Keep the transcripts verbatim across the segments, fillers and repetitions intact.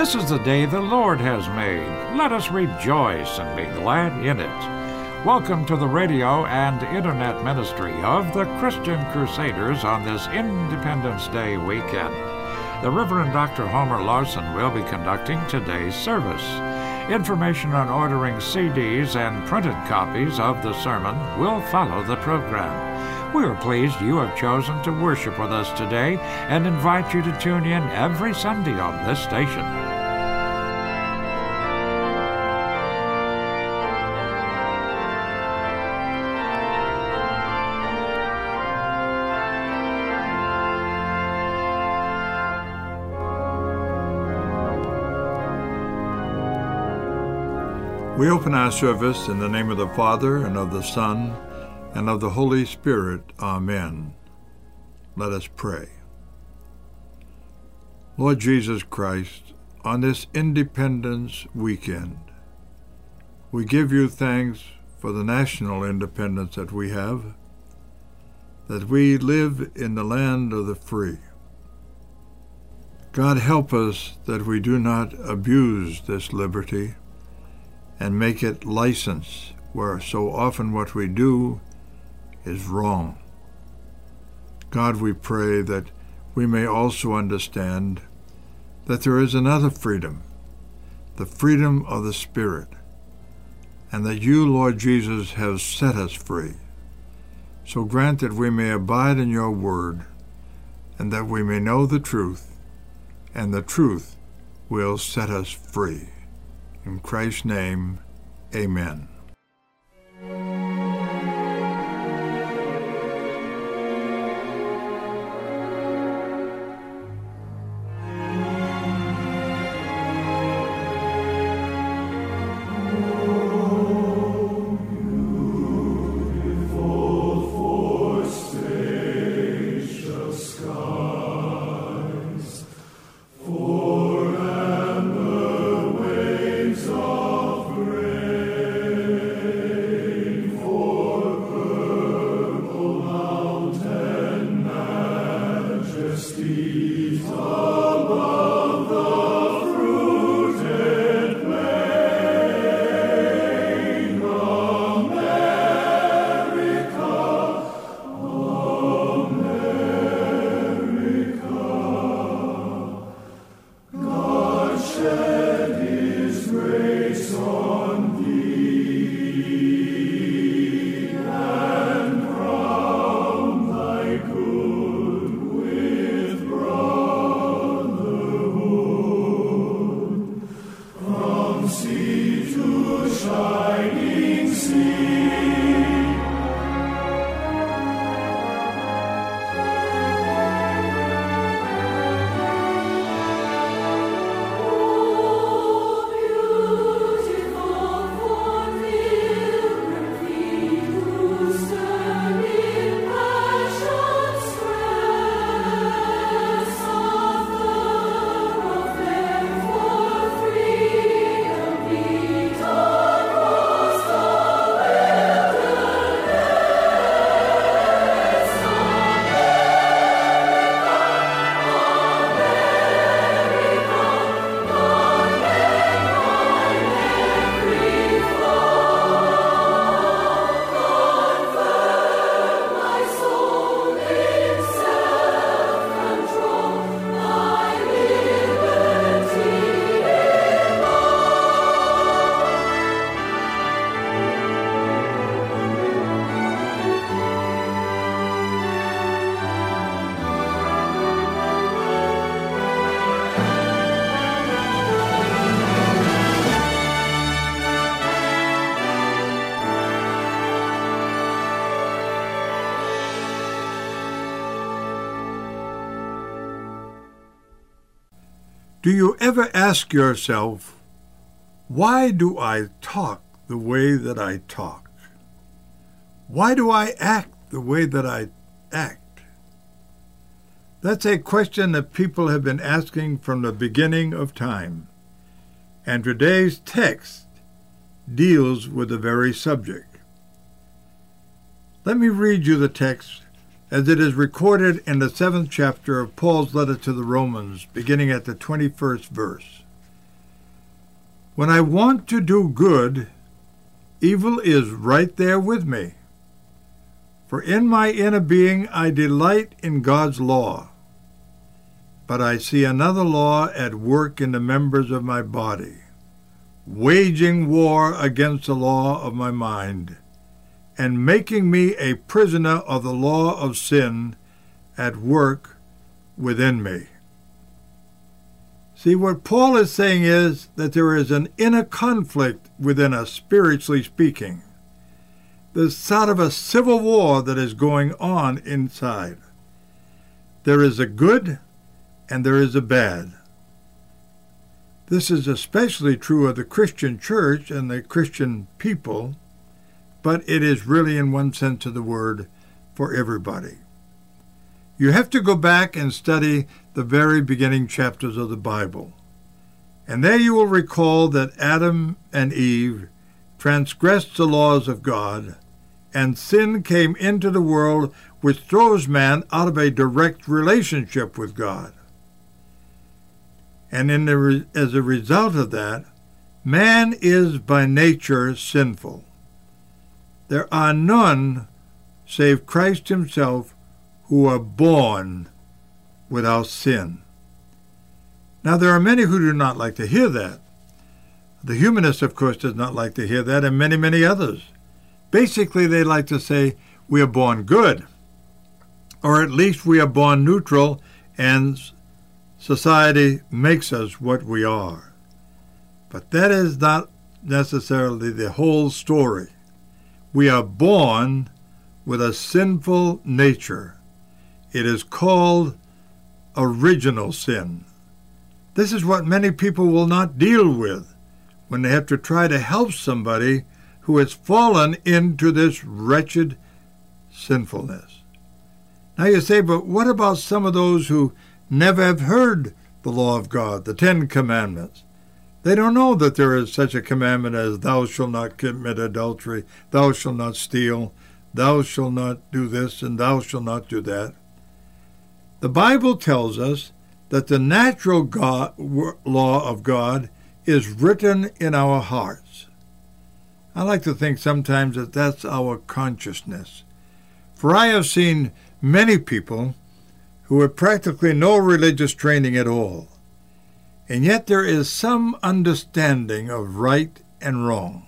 This is the day the Lord has made. Let us rejoice and be glad in it. Welcome to the radio and internet ministry of the Christian Crusaders on this Independence Day weekend. The Reverend Doctor Homer Larson will be conducting today's service. Information on ordering C Ds and printed copies of the sermon will follow the program. We are pleased you have chosen to worship with us today and invite you to tune in every Sunday on this station. We open our service in the name of the Father, and of the Son, and of the Holy Spirit. Amen. Let us pray. Lord Jesus Christ, on this Independence weekend, we give you thanks for the national independence that we have, that we live in the land of the free. God, help us that we do not abuse this liberty and make it license, where so often what we do is wrong. God, we pray that we may also understand that there is another freedom, the freedom of the Spirit, and that you, Lord Jesus, have set us free. So grant that we may abide in your word, and that we may know the truth, and the truth will set us free. In Christ's name, amen. Do you ever ask yourself, why do I talk the way that I talk? Why do I act the way that I act? That's a question that people have been asking from the beginning of time, and today's text deals with the very subject. Let me read you the text as it is recorded in the seventh chapter of Paul's letter to the Romans, beginning at the twenty-first verse. When I want to do good, evil is right there with me. For in my inner being I delight in God's law, but I see another law at work in the members of my body, waging war against the law of my mind, and making me a prisoner of the law of sin at work within me. See, what Paul is saying is that there is an inner conflict within us, spiritually speaking. There's sort of a civil war that is going on inside. There is a good and there is a bad. This is especially true of the Christian church and the Christian people, but it is really, in one sense of the word, for everybody. You have to go back and study the very beginning chapters of the Bible. And there you will recall that Adam and Eve transgressed the laws of God, and sin came into the world, which throws man out of a direct relationship with God. And in the re- as a result of that, man is by nature sinful. There are none, save Christ himself, who are born without sin. Now, there are many who do not like to hear that. The humanist, of course, does not like to hear that, and many, many others. Basically, they like to say, we are born good, or at least we are born neutral, and society makes us what we are. But that is not necessarily the whole story. We are born with a sinful nature. It is called original sin. This is what many people will not deal with when they have to try to help somebody who has fallen into this wretched sinfulness. Now you say, but what about some of those who never have heard the law of God, the Ten Commandments? They don't know that there is such a commandment as thou shalt not commit adultery, thou shalt not steal, thou shalt not do this, and thou shalt not do that. The Bible tells us that the natural God, law of God is written in our hearts. I like to think sometimes that that's our consciousness. For I have seen many people who have practically no religious training at all, and yet there is some understanding of right and wrong.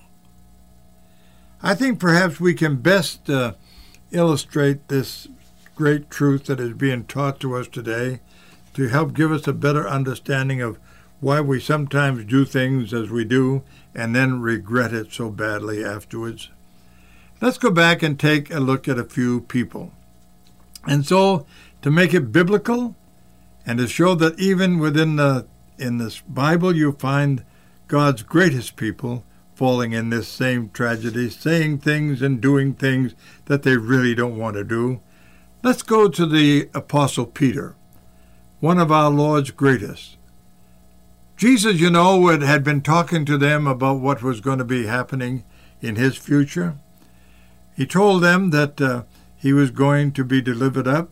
I think perhaps we can best uh, illustrate this great truth that is being taught to us today to help give us a better understanding of why we sometimes do things as we do and then regret it so badly afterwards. Let's go back and take a look at a few people. And so, to make it biblical and to show that even within the in this Bible you find God's greatest people falling in this same tragedy, saying things and doing things that they really don't want to do. Let's go to the Apostle Peter, one of our Lord's greatest. Jesus, you know, had been talking to them about what was going to be happening in his future. He told them that uh, he was going to be delivered up,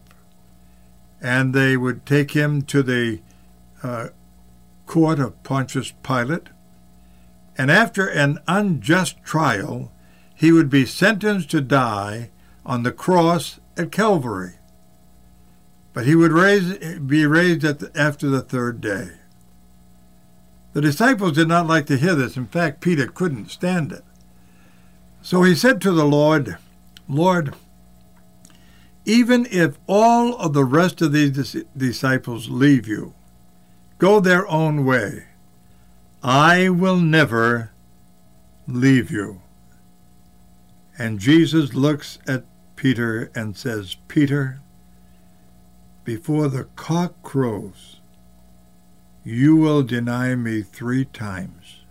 and they would take him to the uh, court of Pontius Pilate, and after an unjust trial, he would be sentenced to die on the cross at Calvary. But he would raise, be raised at the, after the third day. The disciples did not like to hear this. In fact, Peter couldn't stand it. So he said to the Lord, Lord, even if all of the rest of these disciples leave you, go their own way, I will never leave you. And Jesus looks at Peter and says, Peter, before the cock crows, you will deny me three times.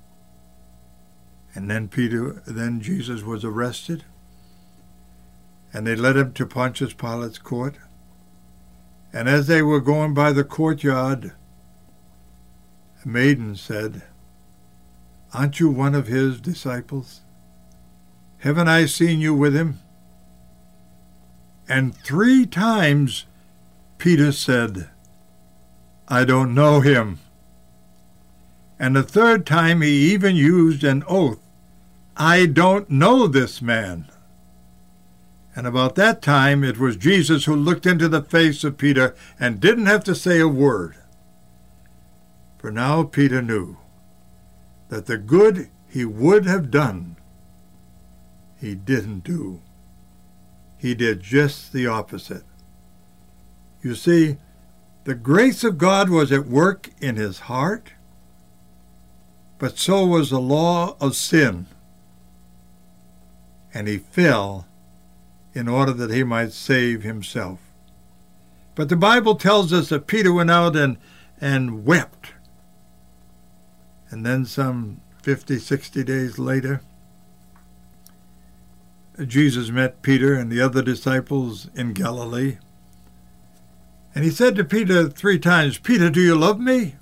And then Peter, then Jesus was arrested, and they led him to Pontius Pilate's court. And as they were going by the courtyard, a maiden said, aren't you one of his disciples? Haven't I seen you with him? And three times Peter said, I don't know him. And the third time he even used an oath. I don't know this man. And about that time it was Jesus who looked into the face of Peter and didn't have to say a word. For now Peter knew that the good he would have done, he didn't do. He did just the opposite. You see, the grace of God was at work in his heart, but so was the law of sin. And he fell in order that he might save himself. But the Bible tells us that Peter went out and, and wept. And then some fifty, sixty days later, Jesus met Peter and the other disciples in Galilee. And he said to Peter three times, Peter, do you love me?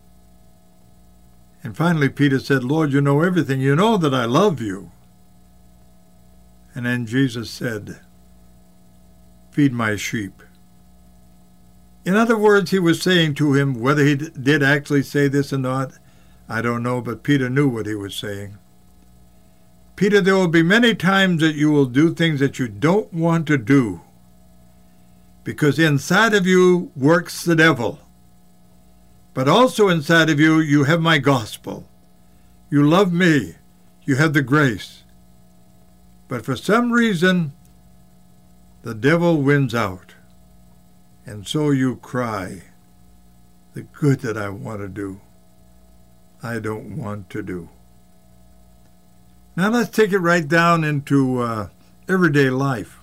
And finally Peter said, Lord, you know everything. You know that I love you. And then Jesus said, feed my sheep. In other words, he was saying to him, whether he did actually say this or not, I don't know, but Peter knew what he was saying. Peter, there will be many times that you will do things that you don't want to do, because inside of you works the devil. But also inside of you, you have my gospel. You love me. You have the grace. But for some reason, the devil wins out. And so you cry, the good that I want to do, I don't want to do. Now let's take it right down into uh, everyday life.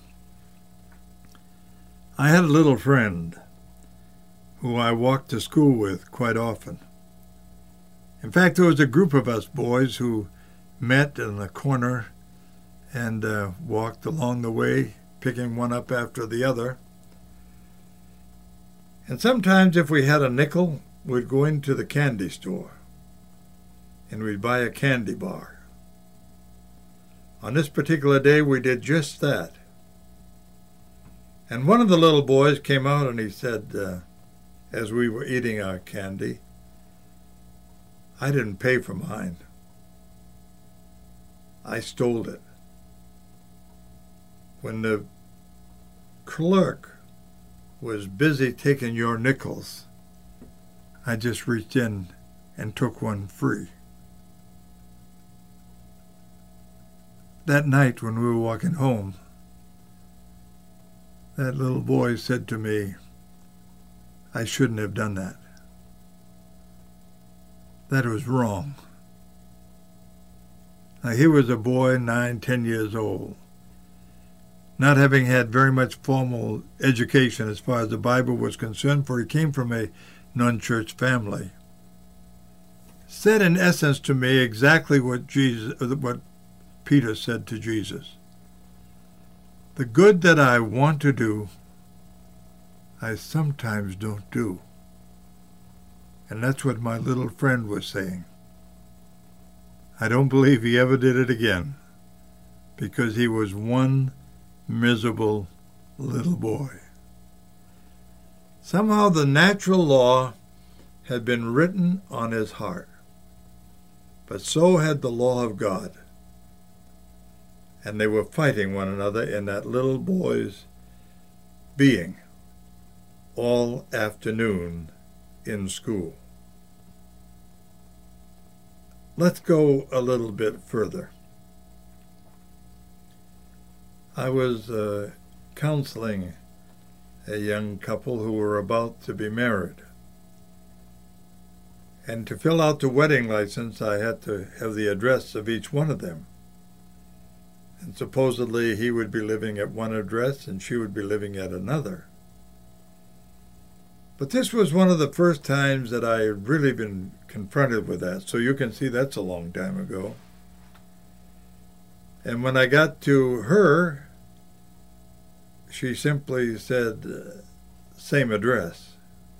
I had a little friend who I walked to school with quite often. In fact, there was a group of us boys who met in the corner and uh, walked along the way, picking one up after the other. And sometimes if we had a nickel, we'd go into the candy store and we'd buy a candy bar. On this particular day, we did just that. And one of the little boys came out and he said, uh, as we were eating our candy, I didn't pay for mine. I stole it. When the clerk was busy taking your nickels, I just reached in and took one free. That night when we were walking home, that little boy said to me, I shouldn't have done that. That was wrong. Now, he was a boy, nine, ten years old, not having had very much formal education as far as the Bible was concerned, for he came from a non-church family. Said in essence to me exactly what Jesus, what Peter said to Jesus. The good that I want to do, I sometimes don't do. And that's what my little friend was saying. I don't believe he ever did it again, because he was one miserable little boy. Somehow the natural law had been written on his heart, but so had the law of God. And they were fighting one another in that little boy's being all afternoon in school. Let's go a little bit further. I was uh, counseling a young couple who were about to be married. And to fill out the wedding license, I had to have the address of each one of them. And supposedly he would be living at one address and she would be living at another. But this was one of the first times that I had really been confronted with that. So you can see that's a long time ago. And when I got to her, she simply said, uh, same address.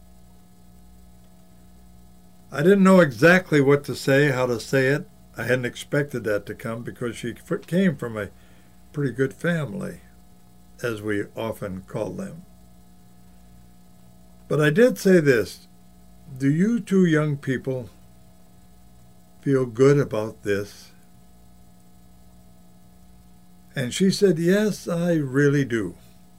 I didn't know exactly what to say, how to say it. I hadn't expected that to come because she came from a pretty good family, as we often call them. But I did say this, do you two young people feel good about this?" And she said, "Yes, I really do.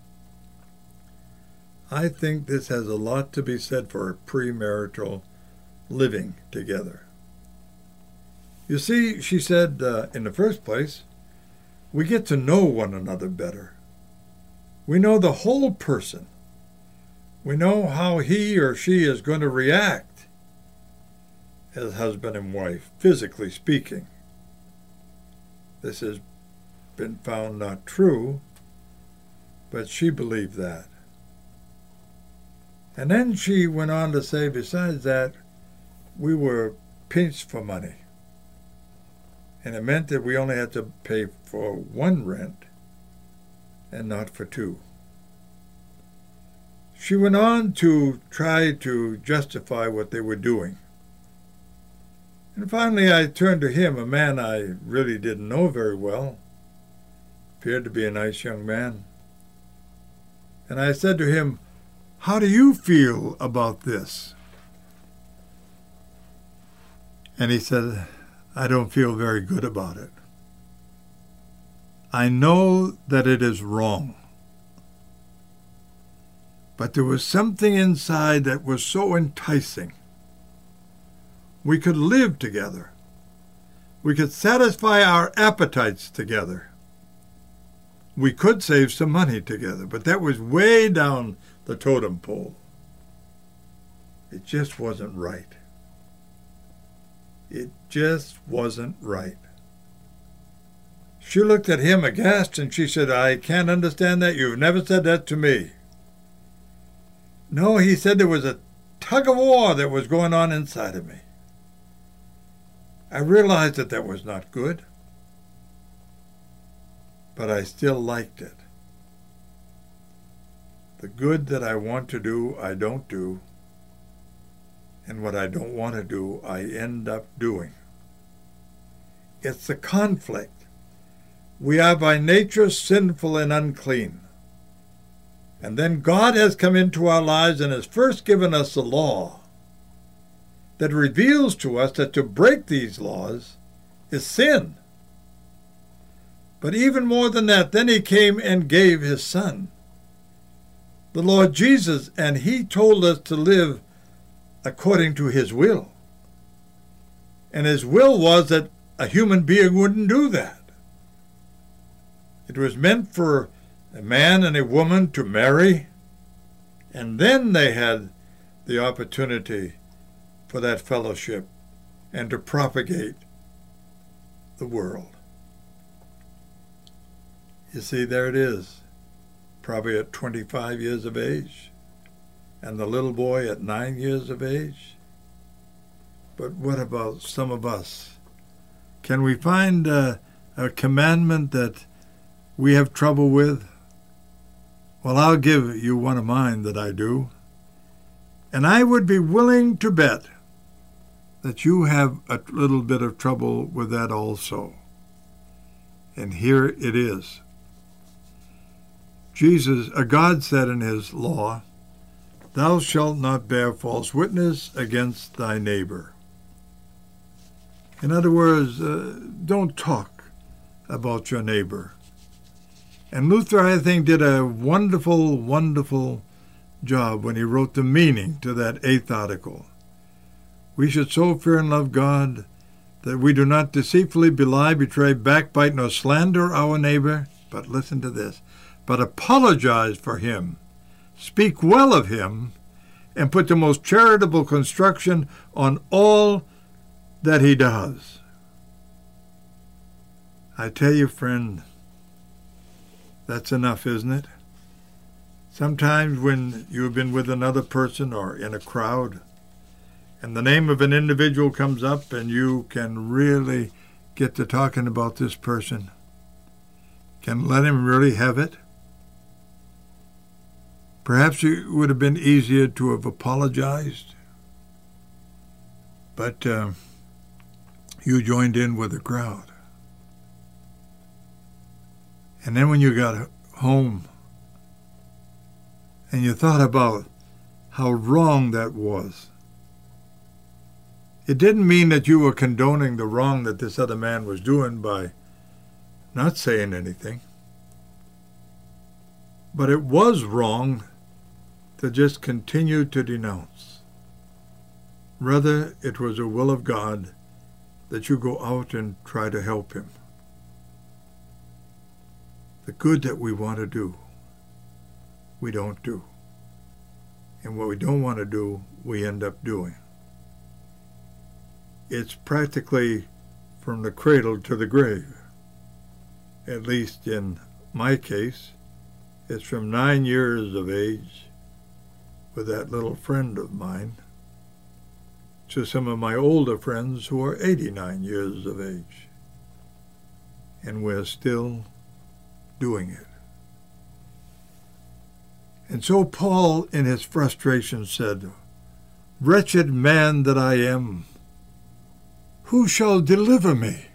I think this has a lot to be said for premarital living together. You see," she said, uh, "in the first place, we get to know one another better. We know the whole person. We know how he or she is going to react as husband and wife, physically speaking. This has been found not true, but she believed that. And then she went on to say, besides that, we were pinched for money. And it meant that we only had to pay for one rent and not for two. She went on to try to justify what they were doing. And finally I turned to him, a man I really didn't know very well, appeared to be a nice young man. And I said to him, "How do you feel about this?" And he said, "I don't feel very good about it. I know that it is wrong. But there was something inside that was so enticing. We could live together. We could satisfy our appetites together. We could save some money together, but that was way down the totem pole. It just wasn't right. It just wasn't right." She looked at him aghast and she said, "I can't understand that. You've never said that to me." "No," he said, "there was a tug of war that was going on inside of me. I realized that that was not good, but I still liked it. The good that I want to do, I don't do, and what I don't want to do, I end up doing. It's the conflict. We are by nature sinful and unclean. And then God has come into our lives and has first given us the law that reveals to us that to break these laws is sin. But even more than that, then he came and gave his Son, the Lord Jesus, and he told us to live according to his will. And his will was that a human being wouldn't do that. It was meant for a man and a woman to marry, and then they had the opportunity for that fellowship and to propagate the world. You see, there it is, probably at twenty-five years of age, and the little boy at nine years of age. But what about some of us? Can we find uh, a commandment that we have trouble with? Well, I'll give you one of mine that I do. And I would be willing to bet that you have a little bit of trouble with that also. And here it is. Jesus, uh, God said in his law, "Thou shalt not bear false witness against thy neighbor." In other words, uh, don't talk about your neighbor. And Luther, I think, did a wonderful, wonderful job when he wrote the meaning to that eighth article. We should so fear and love God that we do not deceitfully belie, betray, backbite, nor slander our neighbor, but listen to this, but apologize for him, speak well of him, and put the most charitable construction on all that he does. I tell you, friend, that's enough, isn't it? Sometimes when you've been with another person or in a crowd, and the name of an individual comes up and you can really get to talking about this person, can let him really have it. Perhaps it would have been easier to have apologized, but uh, you joined in with the crowd. And then when you got home and you thought about how wrong that was, It didn't mean that you were condoning the wrong that this other man was doing by not saying anything. But it was wrong to just continue to denounce. Rather, it was a will of God that you go out and try to help him. The good that we want to do, we don't do. And what we don't want to do, we end up doing. It's practically from the cradle to the grave. At least in my case, it's from nine years of age with that little friend of mine to some of my older friends who are eighty-nine years of age. And we're still doing it. And so Paul, in his frustration, said, "Wretched man that I am, who shall deliver me?"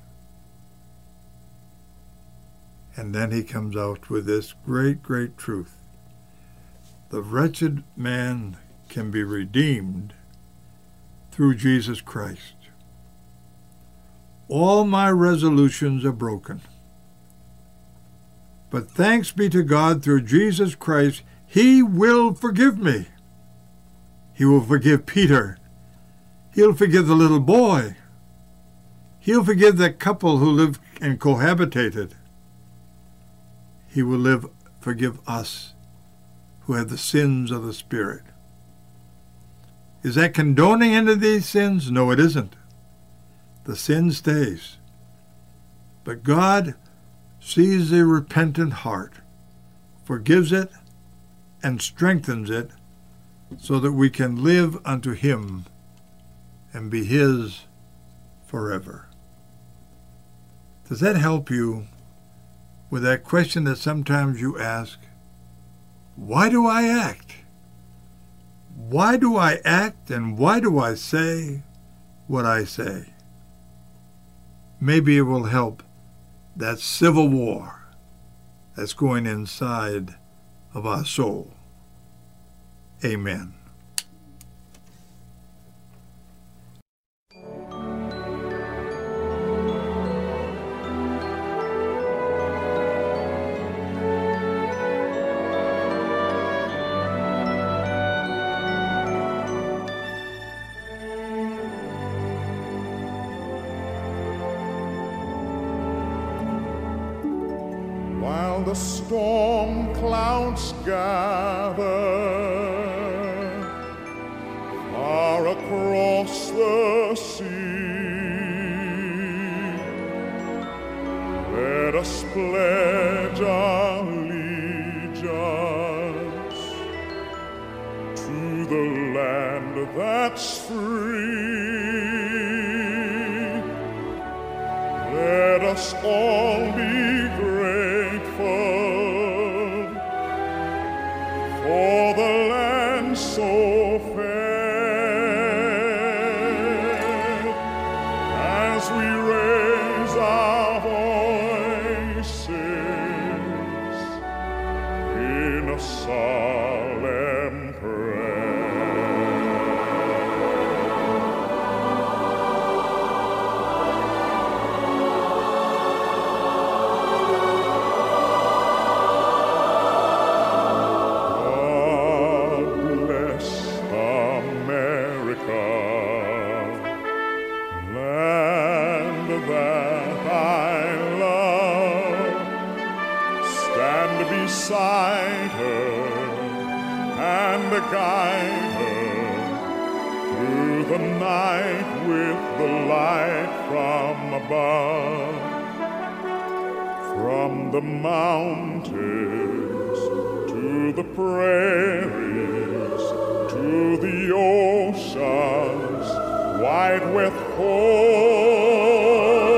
And then he comes out with this great, great truth. The wretched man can be redeemed through Jesus Christ. All my resolutions are broken. But thanks be to God, through Jesus Christ, he will forgive me. He will forgive Peter. He'll forgive the little boy. He'll forgive that couple who lived and cohabitated. He will live, forgive us who have the sins of the Spirit. Is that condoning any of these sins? No, it isn't. The sin stays. But God sees a repentant heart, forgives it, and strengthens it so that we can live unto him and be his forever. Does that help you with that question that sometimes you ask? Why do I act? Why do I act and why do I say what I say? Maybe it will help that civil war that's going inside of our soul. Amen. The storm clouds gather far across the sea. Let us pledge allegiance to the land that's free. Let us all be grateful for the land so fair, as we raise our voices in a solemn prayer. Beside her and guide her through the night with the light from above. From the mountains to the prairies to the oceans wide with hope.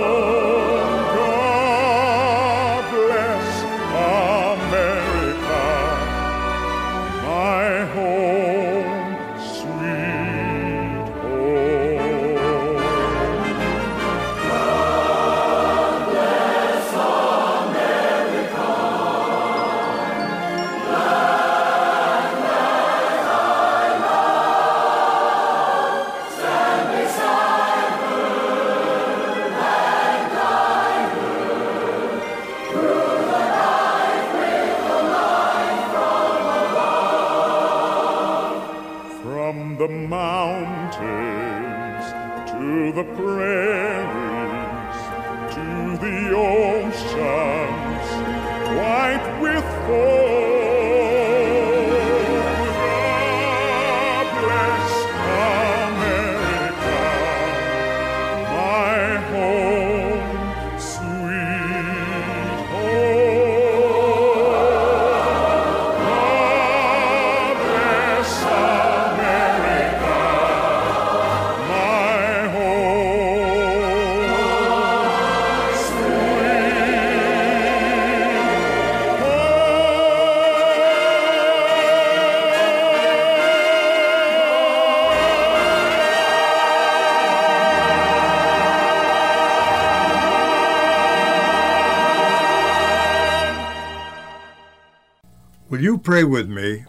Beside the mountains to the prairies, to the oceans white with foam. God bless America, my home, sweet home. God bless America, my home, sweet Will you pray with me?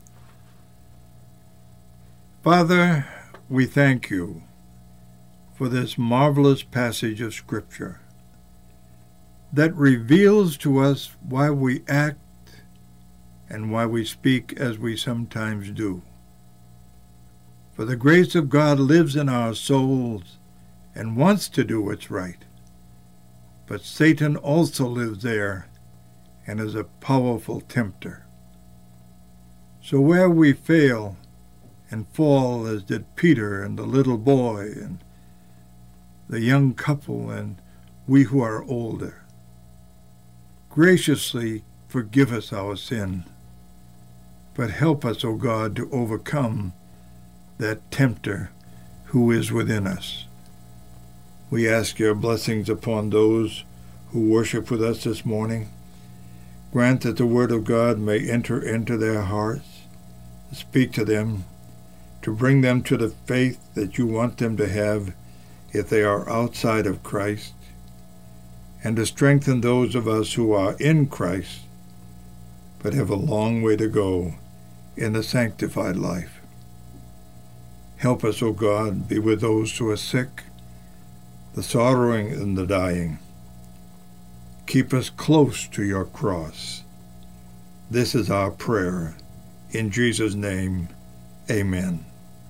Father, we thank you for this marvelous passage of Scripture that reveals to us why we act and why we speak as we sometimes do. For the grace of God lives in our souls and wants to do what's right. But Satan also lives there and is a powerful tempter. So where we fail and fall, as did Peter and the little boy and the young couple and we who are older, graciously forgive us our sin, but help us, O God, to overcome that tempter who is within us. We ask your blessings upon those who worship with us this morning. Grant that the word of God may enter into their hearts, speak to them, to bring them to the faith that you want them to have if they are outside of Christ, and to strengthen those of us who are in Christ but have a long way to go in the sanctified life. Help us, O God, be with those who are sick, the sorrowing and the dying. Keep us close to your cross. This is our prayer. In Jesus' name, amen.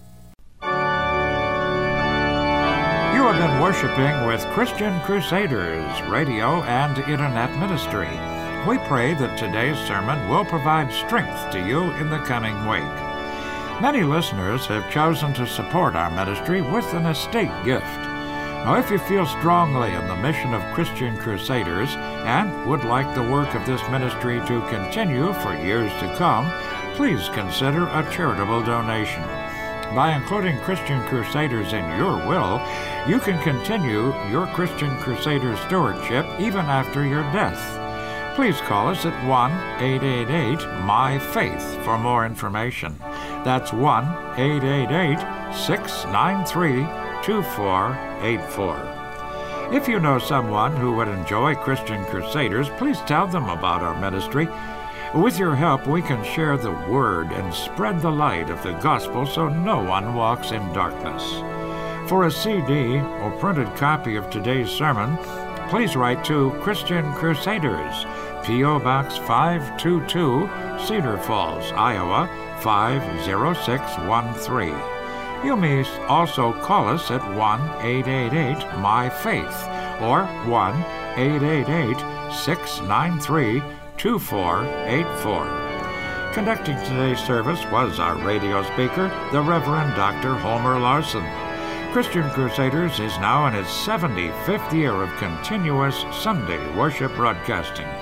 You have been worshiping with Christian Crusaders Radio and Internet Ministry. We pray that today's sermon will provide strength to you in the coming week. Many listeners have chosen to support our ministry with an estate gift. Now, if you feel strongly in the mission of Christian Crusaders and would like the work of this ministry to continue for years to come, please consider a charitable donation. By including Christian Crusaders in your will, you can continue your Christian Crusader stewardship even after your death. Please call us at one eight eight eight M Y FAITH for more information. That's one eight eight eight, six nine three, two four eight four. If you know someone who would enjoy Christian Crusaders, please tell them about our ministry. With your help, we can share the word and spread the light of the gospel so no one walks in darkness. For a C D or printed copy of today's sermon, please write to Christian Crusaders, P O Box five two two, Cedar Falls, Iowa five zero six one three. You may also call us at one eight eight eight M Y FAITH or one eight eight eight, six nine three, two four eight four. Conducting today's service was our radio speaker, the Reverend Doctor Homer Larson. Christian Crusaders is now in its seventy-fifth year of continuous Sunday worship broadcasting.